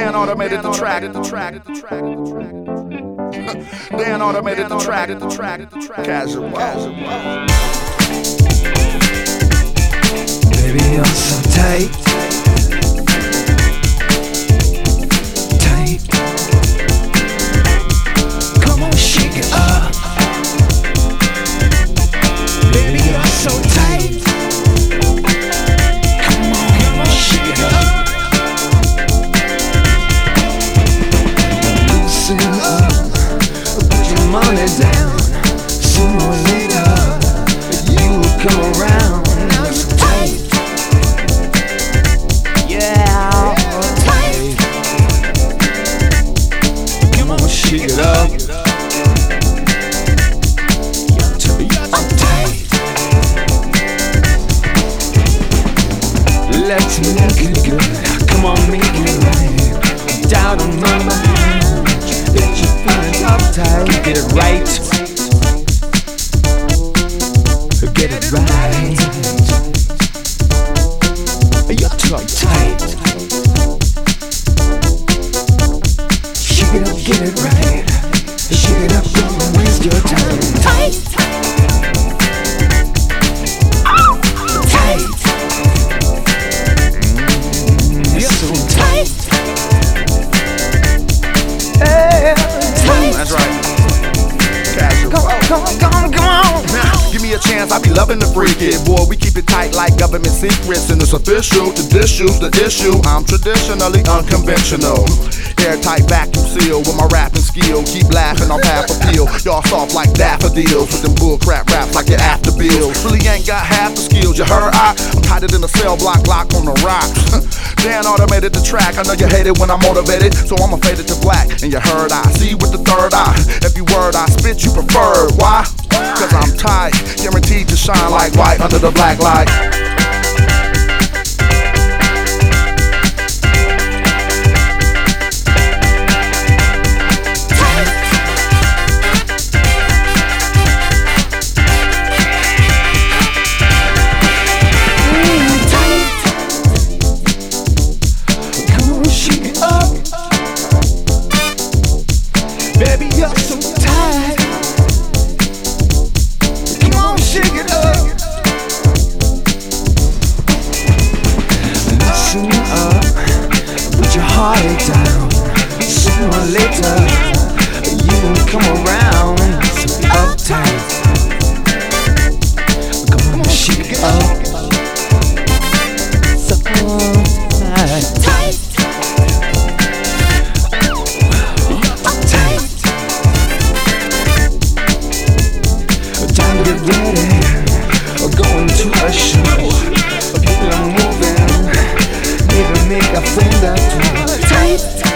Dan automated the track. Dan automated the track. Casual. Baby, you're so tight. Tight. Come on, shake it up. Baby, you're so tight. Come on, shake it up. Loosen up. Put your money down. Sooner or later, you will come around. Shake it up. I'm tight. Let's make it good. Come on, make it right. Down on my mind. Get your feelings uptight. Get it right. Get it right. You're too tight. Shake it up, get it right. Shake it up, don't waste your time. Tight. Tight. You're so tight. Hey, tight. That's right. Casual. Come on. Give me a chance, I be loving the freak it. Boy, we keep it tight like government secrets. And it's official, the issue. I'm traditionally unconventional. Airtight vacuum seal with my rapping skill. Keep laughing off half a peel. Y'all soft like daffodils with them bull crap raps like your after bills. Really ain't got half the skills, you heard? I'm tighter than a cell block lock on the rocks. Dan automated the track. I know you hate it when I'm motivated, so I'ma fade it to black. And you heard I see with the third eye. Every word I spit you preferred. Why? Cause I'm tight, guaranteed to shine like white under the black light. Baby, you're so tight. Come on, shake it up. Listen up, put your heart down. Sooner or later, you will come around. So be uptight. Come on, shake it up. So tight. Get ready, we're going to a show. People are moving, maybe make a friend or two. Tight.